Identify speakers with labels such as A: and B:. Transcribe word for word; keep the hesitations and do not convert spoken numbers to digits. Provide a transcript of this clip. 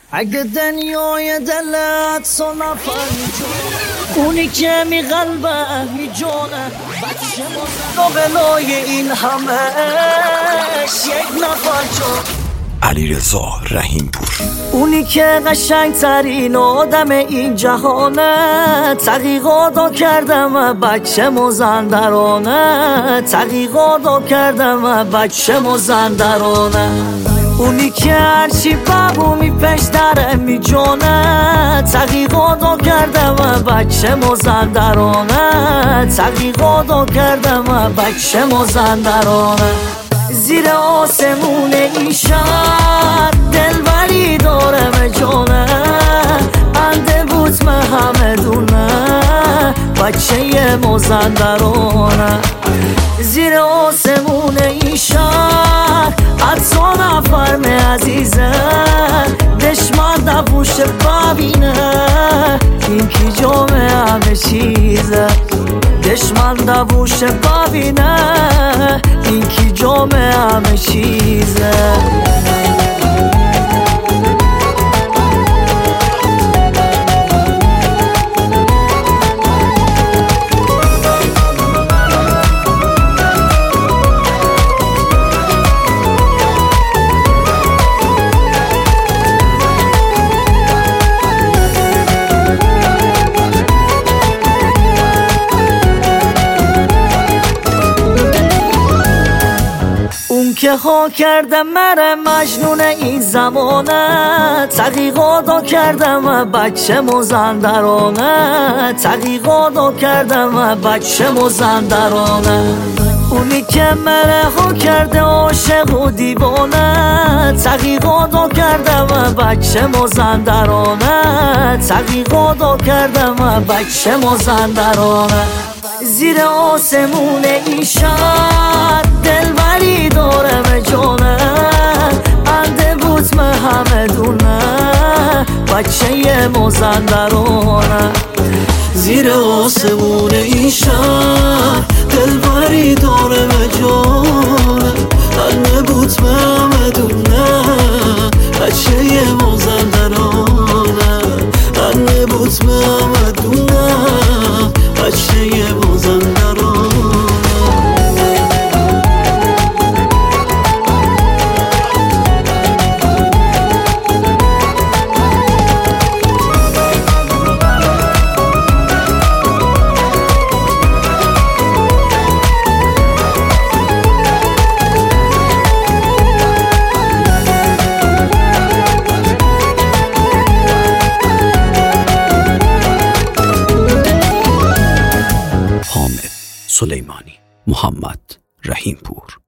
A: اگه دنیای دلت سو نفر میجونه، اونی که می قلبه میجونه، بچه ما قلای این همهش یک نفر جون.
B: علیرضا رحیمپور،
A: اونی که قشنگ ترین آدم این جهانه، تحقیقاتو کردم بچه مازندرانه، تحقیقاتو کردم بچه مازندرانه. اونی که هرچی بابو میپش داره میجونه، تحقیقاتو کردم بچه مازندرانه، تحقیقاتو کردم بچه مازندرانه. زیر آسمون این شهر دلبری دارم جونه، انده بود من همه دونه بچه مازندرانه. زیر آسمون این شهر حتی نفر می عزیزه، دشمن دبوش ببینه این کی جامعه همه چیزه، دشمن دبوش ببینه این کی جامعه همه چیزه. که ها کرده مره مجنون این زمانه، تحقیقاتو کردم بچه مازندرانه، تحقیقاتو کردم بچه مازندرانه. اونی که مره ها کرده عاشق و دیوانه، تحقیقاتو کردم بچه مازندرانه، تحقیقاتو کردم بچه مازندرانه. زیر آسمون این شهر دلبری دارم جونه، انده بود من همه دونه بچه مازندرانه.
C: زیر آسمون این شهر دلبری دارم جونه، انده بود من همه دونه بچه مازندرانه، انده بود من همه دونه بچه مازندرانه.
B: سلیمانی، محمد رحیمپور.